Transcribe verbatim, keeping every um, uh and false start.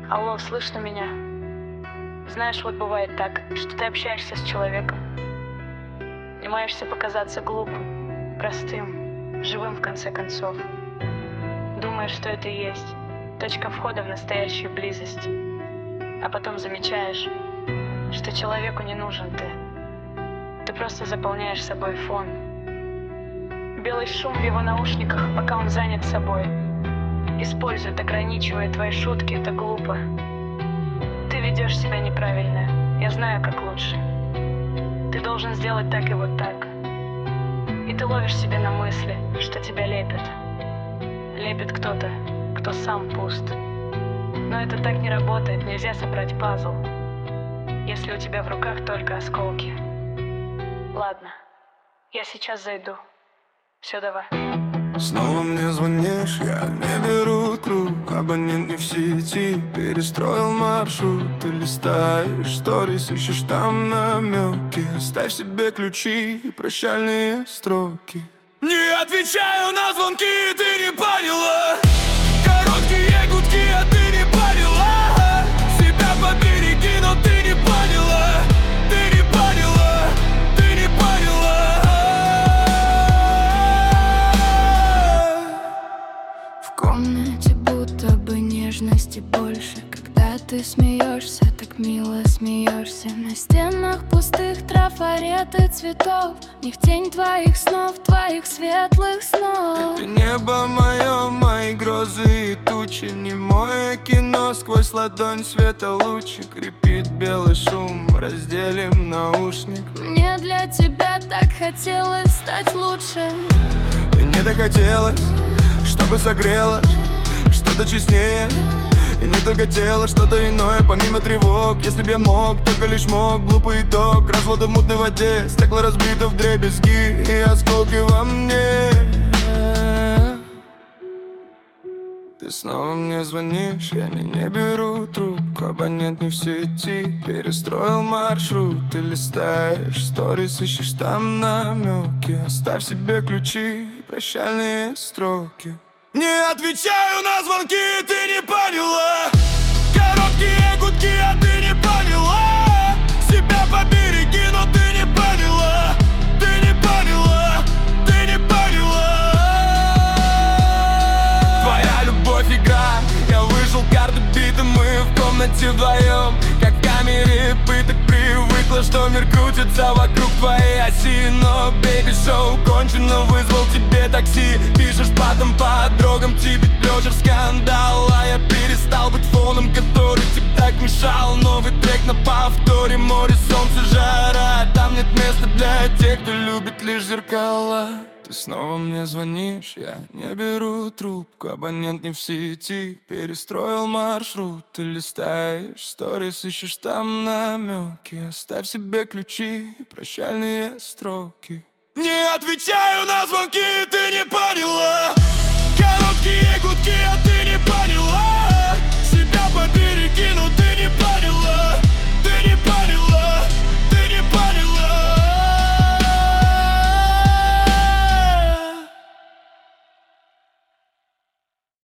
Алло, слышно меня? Знаешь, вот бывает так, что ты общаешься с человеком и маешься показаться глупым, простым, живым в конце концов. Думаешь, что это и есть точка входа в настоящую близость. А потом замечаешь, что человеку не нужен ты. Ты просто заполняешь собой фон. Белый шум в его наушниках, пока он занят собой. Использует, ограничивая твои шутки, это глупо. Ты ведешь себя неправильно. Я знаю, как лучше. Ты должен сделать так и вот так. И ты ловишь себя на мысли, что тебя лепит. Лепит кто-то, кто сам пуст. Но это так не работает, нельзя собрать пазл, если у тебя в руках только осколки. Ладно, я сейчас зайду. Все, давай. Снова мне звонишь, я не беру трубку. Абонент не в сети, перестроил маршрут. Ты листаешь сторис, ищешь там намеки. Оставь себе ключи и прощальные строки. Не отвечаю на звонки, ты не поняла. Короткие гудки, а ты не поняла. Себя побереги, но ты не поняла. Ты не поняла, ты не поняла. В комнате будто бы нежности больше. Когда ты смеешься, так мило смеешься. На стенах пустых трафареты цветов. В них тень твоих снов, твоих светлых снов. Это небо мое, мои грозы и тучи. Немое кино, сквозь ладонь света лучик. Крепит белый шум, разделим наушник. Мне для тебя так хотелось стать лучше. И мне так хотелось, чтобы согрело что-то честнее. И не только тело, что-то иное, помимо тревог. Если б я мог, только лишь мог. Глупый итог, развода в мутной воде. Стекло разбито вдребезги и осколки во мне. Ты снова мне звонишь, я не, не беру трубку. Абонент не в сети, перестроил маршрут. Ты листаешь сторис, ищешь там намеки. Оставь себе ключи и прощальные строки. Не отвечаю на звонки, ты не поняла. Короткие гудки, а ты не поняла. Себя побереги, но ты не поняла. Ты не поняла, ты не поняла. Твоя любовь игра, я выжил карты биты. Мы в комнате вдвоем, как в камере пыток. Привыкла, что мир крутится вокруг твоей оси. Но бэйби-шоу кончено, вызвал тебе такси. Пишешь потом по дорогам, тебе лежишь скандал. А я перестал быть фоном, который тебе так мешал. Новый трек на повторе, море, солнце, жара. Там нет места для тех, кто любит лишь зеркала. Ты снова мне звонишь, я не беру трубку. Абонент не в сети, перестроил маршрут. Ты листаешь сторис, ищешь там намеки. Оставь себе ключи и прощальные строки. Не отвечаю на звонки, ты не поняла. Короткие гудки, а ты не поняла. Себя побереги, но